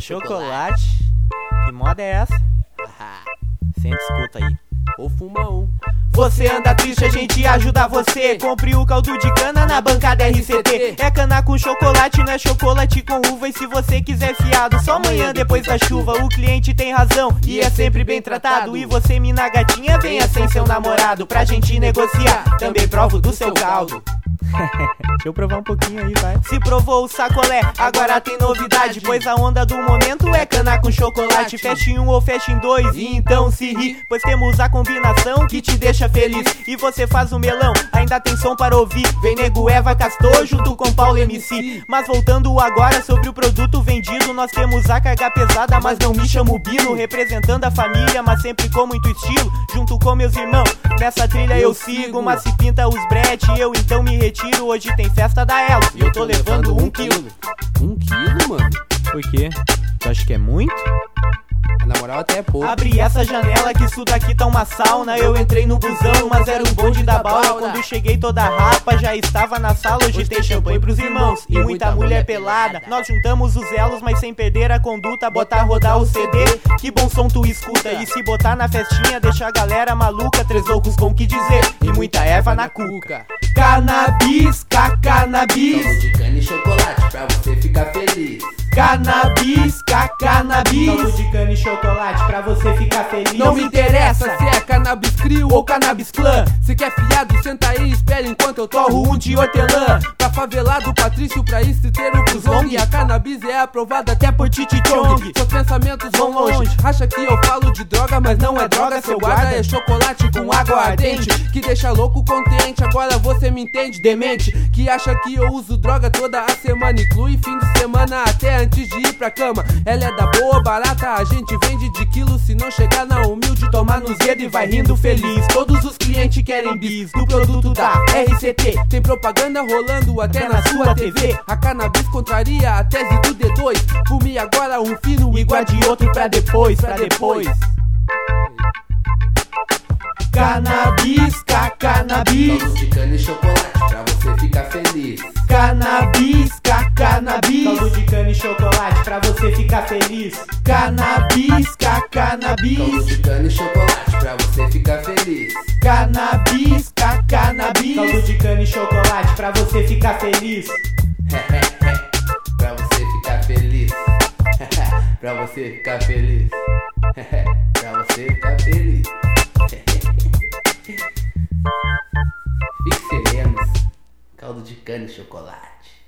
chocolate. Que moda é essa? Sempre escuta aí. Ou fuma um. Você anda triste, a gente ajuda você. Compre o caldo de cana na bancada RCT. É cana com chocolate, não é chocolate com uva. E se você quiser fiado, só amanhã depois da chuva. O cliente tem razão e é sempre bem tratado. E você, mina gatinha, venha sem seu namorado pra gente negociar. Também provo do seu caldo. Deixa eu provar um pouquinho aí, vai. Se provou o sacolé, agora tem novidade. Pois a onda do momento é cana com chocolate. Fecha em um ou fecha em dois, e então se ri. Pois temos a combinação que te deixa feliz. E você faz o melão, ainda tem som para ouvir. Vem nego Eva Castor junto com Paulo MC. Mas voltando agora sobre o produto vendido, nós temos a carga pesada, mas não me chamo Bino. Representando a família, mas sempre com muito estilo. Junto com meus irmãos, nessa trilha eu sigo. Mas se pinta os brete, eu então me retiro. Hoje tem festa da Elos e eu tô levando 1 quilo. 1 quilo, mano? Por quê? Tu acha que é muito? Na moral até é pouco. Abri essa janela que isso daqui tá uma sauna. Eu entrei no busão, mas era o bonde da bala. Quando cheguei toda rapa, já estava na sala. Hoje tem champanhe pros irmãos e muita mulher pelada. Nós juntamos os elos, mas sem perder a conduta. Botar rodar o CD, que bom som tu escuta. E se botar na festinha, deixa a galera maluca. 3 loucos com o que dizer e muita erva na cuca. Cannabis, cannabis. Caldo de cana e chocolate pra você ficar feliz. Cannabis, cannabis. Caldo de cana e chocolate pra você ficar feliz. Não me interessa se é cannabis crio ou cannabis clã. Se quer fiado, senta aí e espera enquanto eu torro um de hortelã. Pra favelado Patrício, pra estriteiro pros long. E a cannabis é aprovada até por Titi Chong. Seus pensamentos vão longe, acha que eu falo de droga, mas não é droga. Seu guarda é chocolate com água ardente, que deixa louco contente. Agora você me entende, demente, que acha que eu uso droga toda a semana. Inclui fim de semana até antes de ir pra cama. Ela é da boa, barata, a gente vende de quilo. Se não chegar na humilde, toma nos dedos e vai rindo feliz. Todos os clientes querem bis do produto da RCT. Tem propaganda rolando até na sua TV. A cannabis contraria a tese do D2. Fume agora um fino e guarde outro pra depois, pra depois. Cannabis, cannabis. Caldo de cana e chocolate pra você ficar feliz. Cannabis, cannabis. Caldo de cana e chocolate pra você ficar feliz. Cannabis, cannabis. Caldo de cana e chocolate pra você ficar feliz. Cannabis, cannabis. Caldo de cana e chocolate pra você ficar feliz. Pra você ficar feliz. Pra você ficar feliz. Pra você ficar feliz. Fique serenos. Caldo de cana e chocolate.